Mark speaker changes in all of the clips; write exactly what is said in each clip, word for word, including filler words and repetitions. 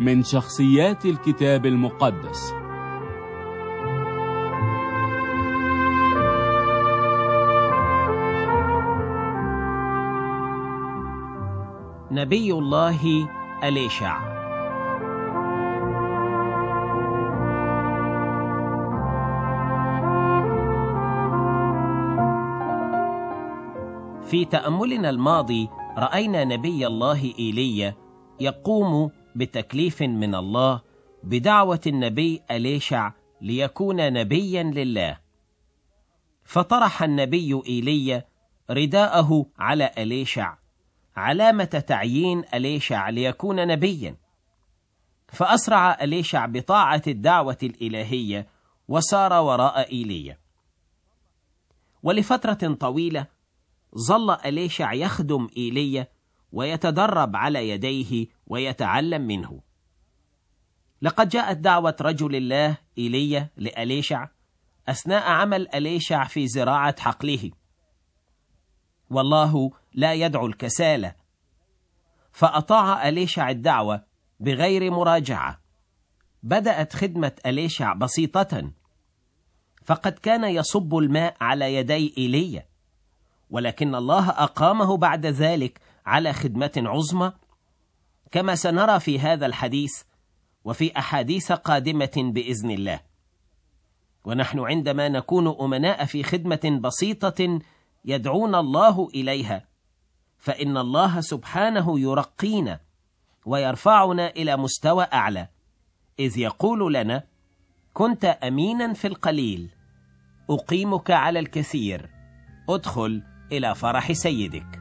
Speaker 1: من شخصيات الكتاب المقدس.
Speaker 2: نبي الله أليشع. في تأملنا الماضي رأينا نبي الله إيليا يقوم بتكليف من الله بدعوة النبي أليشع ليكون نبيا لله، فطرح النبي إيليا رداءه على أليشع علامة تعيين أليشع ليكون نبيا، فأسرع أليشع بطاعة الدعوة الإلهية وسار وراء إيليا. ولفترة طويلة ظل أليشع يخدم إيليا ويتدرب على يديه ويتعلم منه. لقد جاءت دعوة رجل الله إيليا لأليشع أثناء عمل أليشع في زراعة حقله، والله لا يدعو الكسالى، فأطاع أليشع الدعوة بغير مراجعة. بدأت خدمة أليشع بسيطة، فقد كان يصب الماء على يدي إيليا، ولكن الله أقامه بعد ذلك على خدمة عظمى، كما سنرى في هذا الحديث وفي أحاديث قادمة بإذن الله. ونحن عندما نكون أمناء في خدمة بسيطة يدعونا الله إليها، فإن الله سبحانه يرقينا ويرفعنا إلى مستوى أعلى، إذ يقول لنا: كنت أمينا في القليل أقيمك على الكثير، ادخل إلى فرح سيدك.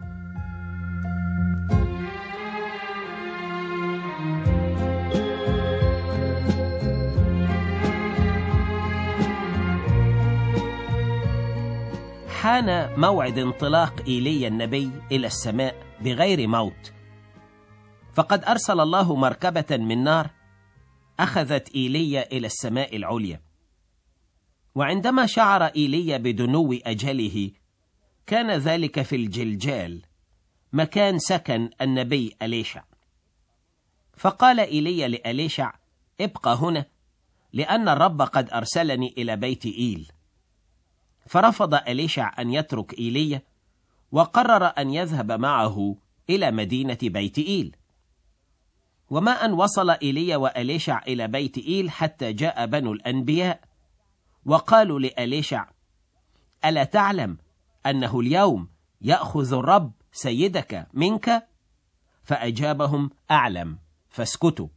Speaker 2: حان موعد انطلاق إيليا النبي إلى السماء بغير موت، فقد أرسل الله مركبة من نار أخذت إيليا إلى السماء العليا. وعندما شعر إيليا بدنو أجله كان ذلك في الجلجال، مكان سكن النبي أليشع. فقال إيليا لأليشع: ابقى هنا، لأن الرب قد أرسلني إلى بيت إيل. فرفض أليشع أن يترك إيليا، وقرر أن يذهب معه إلى مدينة بيت إيل. وما أن وصل إيليا وأليشع إلى بيت إيل حتى جاء بنو الأنبياء وقالوا لأليشع: ألا تعلم أنه اليوم يأخذ الرب سيدك منك؟ فأجابهم: أعلم، فاسكتوا.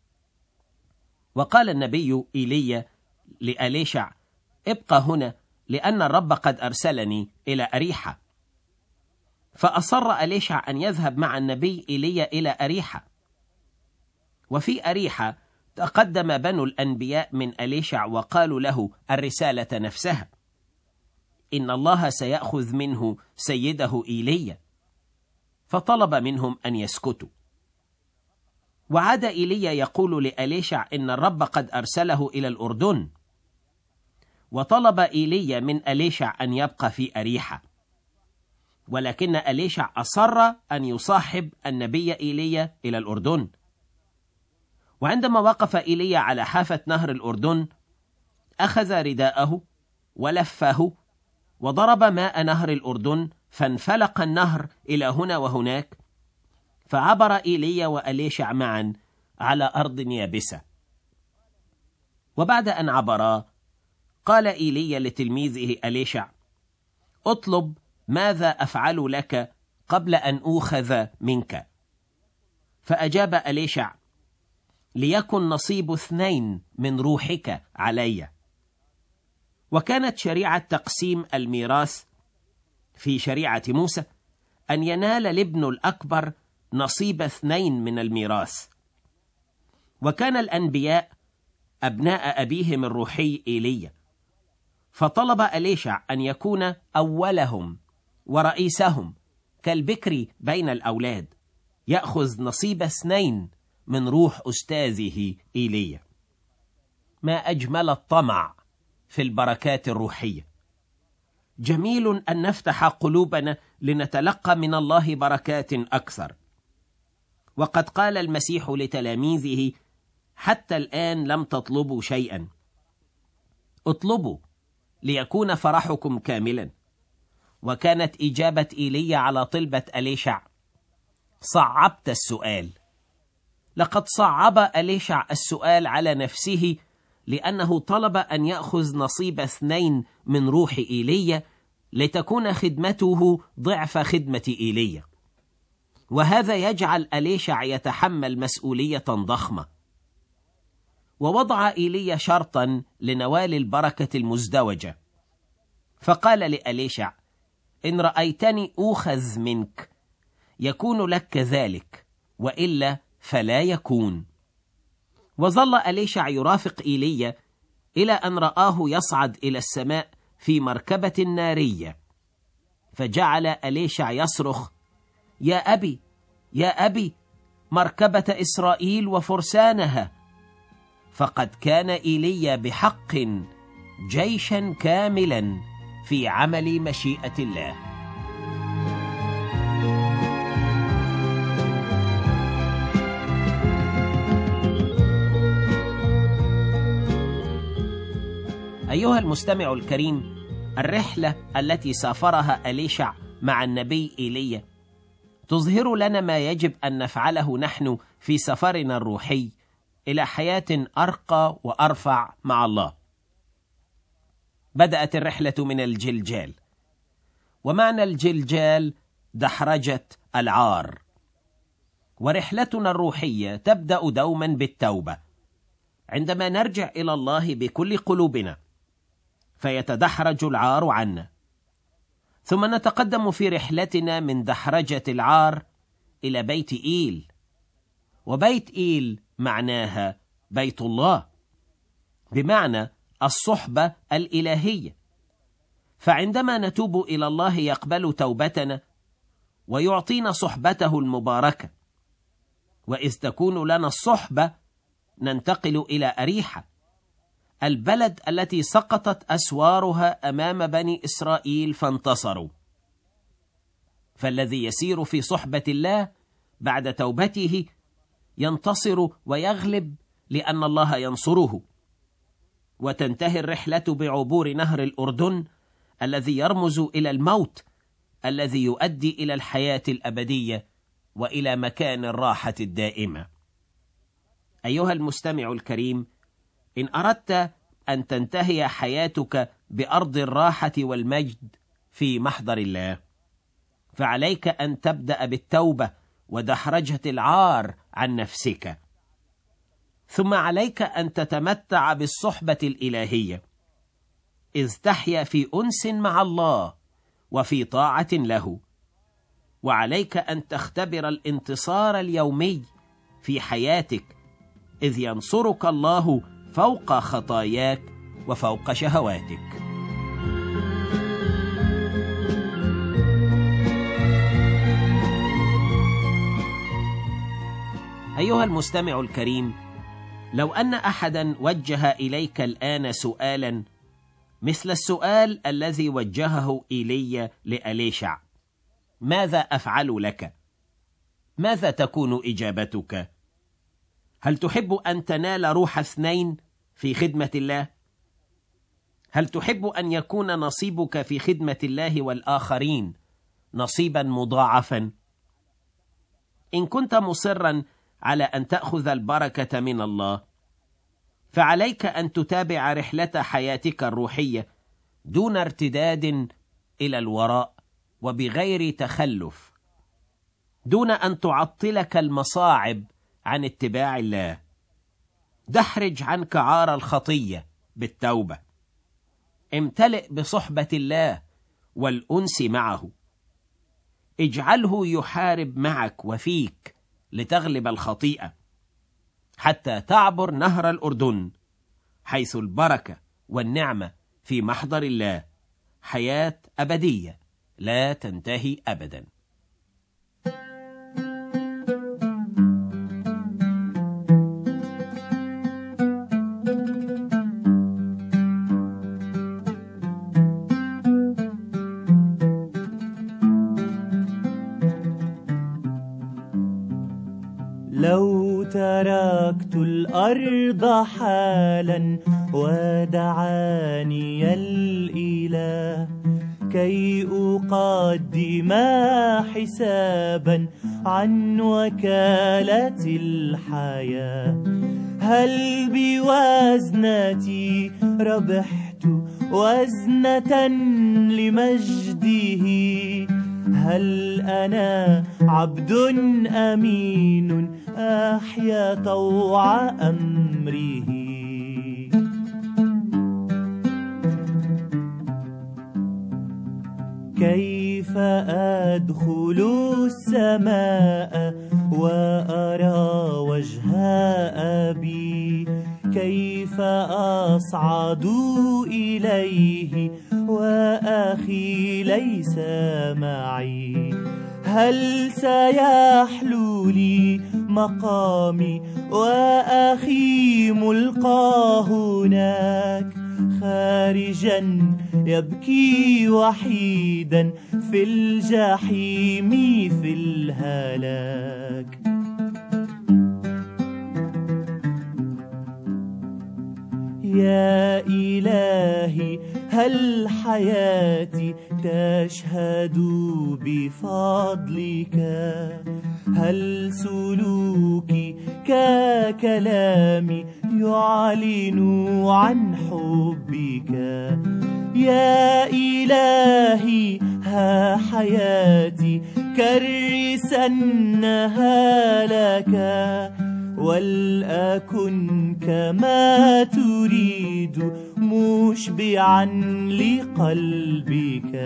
Speaker 2: وقال النبي إيليا لأليشع: ابقى هنا، لأن الرب قد أرسلني إلى أريحة. فأصر أليشع أن يذهب مع النبي إيليا إلى أريحة. وفي أريحة تقدم بنو الأنبياء من أليشع وقالوا له الرسالة نفسها: إن الله سيأخذ منه سيده إيليا. فطلب منهم أن يسكتوا. وعاد إيليا يقول لأليشع إن الرب قد أرسله إلى الأردن. وطلب إيليا من أليشع أن يبقى في أريحة، ولكن أليشع أصر أن يصاحب النبي إيليا إلى الأردن. وعندما وقف إيليا على حافة نهر الأردن أخذ رداءه ولفه وضرب ماء نهر الأردن، فانفلق النهر إلى هنا وهناك، فعبر إيليا وأليشع معا على أرض يابسة. وبعد أن عبرا قال إيليا لتلميذه أليشع: اطلب ماذا أفعل لك قبل أن أوخذ منك. فأجاب أليشع: ليكن نصيب اثنين من روحك علي. وكانت شريعة تقسيم الميراث في شريعة موسى أن ينال الابن الأكبر نصيب اثنين من الميراث. وكان الأنبياء أبناء أبيهم الروحي إيليا، فطلب أليشع أن يكون أولهم ورئيسهم كالبكر بين الأولاد، يأخذ نصيب اثنين من روح أستاذه إيليا. ما أجمل الطمع في البركات الروحية. جميل أن نفتح قلوبنا لنتلقى من الله بركات أكثر. وقد قال المسيح لتلاميذه: حتى الآن لم تطلبوا شيئا. اطلبوا ليكون فرحكم كاملا. وكانت إجابة إيليا على طلبة أليشع: صعبت السؤال. لقد صعب أليشع السؤال على نفسه، لأنه طلب أن يأخذ نصيب اثنين من روح إيليا لتكون خدمته ضعف خدمة إيليا، وهذا يجعل أليشع يتحمل مسؤولية ضخمة. ووضع إيليا شرطا لنوال البركة المزدوجة، فقال لأليشع: إن رأيتني أوخذ منك يكون لك كذلك، وإلا فلا يكون. وظل أليشع يرافق إيليا إلى أن رآه يصعد إلى السماء في مركبة نارية، فجعل أليشع يصرخ: يا أبي يا أبي، مركبة إسرائيل وفرسانها. فقد كان إيليا بحق جيشا كاملا في عمل مشيئة الله. أيها المستمع الكريم، الرحلة التي سافرها أليشع مع النبي إيليا تظهر لنا ما يجب أن نفعله نحن في سفرنا الروحي إلى حياة أرقى وأرفع مع الله. بدأت الرحلة من الجلجال، ومعنى الجلجال دحرجة العار. ورحلتنا الروحية تبدأ دوما بالتوبة، عندما نرجع إلى الله بكل قلوبنا فيتدحرج العار عنا، ثم نتقدم في رحلتنا من دحرجة العار إلى بيت إيل. وبيت إيل معناها بيت الله، بمعنى الصحبة الإلهية. فعندما نتوب إلى الله يقبل توبتنا ويعطينا صحبته المباركة. وإذ تكون لنا الصحبة ننتقل إلى أريحة، البلد التي سقطت أسوارها أمام بني إسرائيل فانتصروا. فالذي يسير في صحبة الله بعد توبته ينتصر ويغلب، لأن الله ينصره. وتنتهي الرحلة بعبور نهر الأردن الذي يرمز إلى الموت، الذي يؤدي إلى الحياة الأبدية وإلى مكان الراحة الدائمة. أيها المستمع الكريم، إن أردت أن تنتهي حياتك بأرض الراحة والمجد في محضر الله، فعليك أن تبدأ بالتوبة ودحرجة العار عن نفسك، ثم عليك أن تتمتع بالصحبة الإلهية، إذ تحيا في أنس مع الله وفي طاعة له. وعليك أن تختبر الانتصار اليومي في حياتك، إذ ينصرك الله فوق خطاياك وفوق شهواتك. أيها المستمع الكريم، لو أن أحدا وجه إليك الآن سؤالا مثل السؤال الذي وجهه إيليا لأليشع: ماذا أفعل لك؟ ماذا تكون إجابتك؟ هل تحب أن تنال روح اثنين في خدمة الله؟ هل تحب أن يكون نصيبك في خدمة الله والآخرين نصيبا مضاعفا؟ إن كنت مصرا على أن تأخذ البركة من الله، فعليك أن تتابع رحلة حياتك الروحية دون ارتداد إلى الوراء وبغير تخلف، دون أن تعطلك المصاعب عن اتباع الله. دحرج عنك عار الخطية بالتوبة، امتلئ بصحبة الله والأنس معه، اجعله يحارب معك وفيك لتغلب الخطيئة، حتى تعبر نهر الأردن، حيث البركة والنعمة في محضر الله، حياة أبدية لا تنتهي أبدا.
Speaker 3: لو تركت الأرض حالا ودعاني الإله كي أقدم حسابا عن وكالة الحياة. هل بوزنتي ربحت وزنة لمجده؟ هل أنا عبد أمين أحيا طوع أمره؟ كيف أدخل السماء وأرى وجه أبي؟ كيف أصعد إليه وأخي ليس معي؟ هل سيحلو لي مقامي وأخي ملقى هناك خارجا يبكي وحيدا في الجحيم في الهلاك؟ يا إلهي هل حياتي تشهد بفضلك؟ هل سلوكي ككلامي يعلن عن حبك؟ يا إلهي ها حياتي كرسنها لك ولأكن كما تريد مشبعا لقلبك.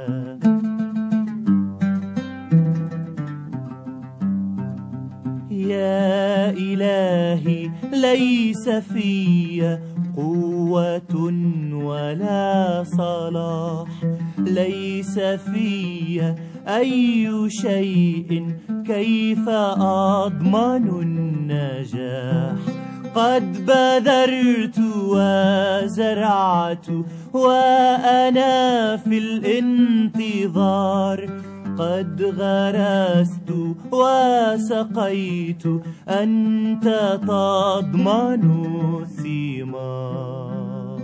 Speaker 3: يا إلهي ليس في قوة ولا صلاح، ليس في أي شيء كيف أضمن النجاح. قد بذرت وزرعت وأنا في الانتظار، قد غرست وسقيت أنت تضمن الثمار.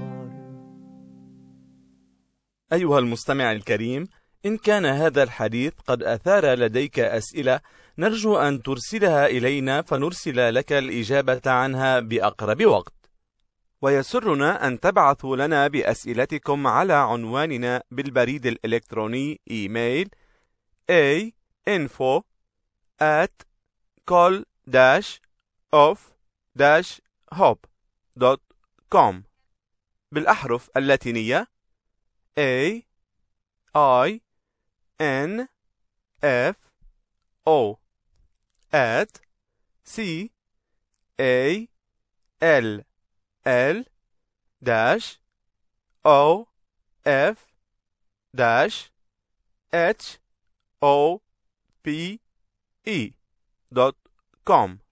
Speaker 4: أيها المستمع الكريم، إن كان هذا الحديث قد أثار لديك أسئلة نرجو أن ترسلها إلينا فنرسل لك الإجابة عنها بأقرب وقت. ويسرنا أن تبعثوا لنا بأسئلتكم على عنواننا بالبريد الإلكتروني إيميل a info at col dash of dash hope dot com بالأحرف اللاتينية A I N F O at C A L L dash O F dash H O P E dot com.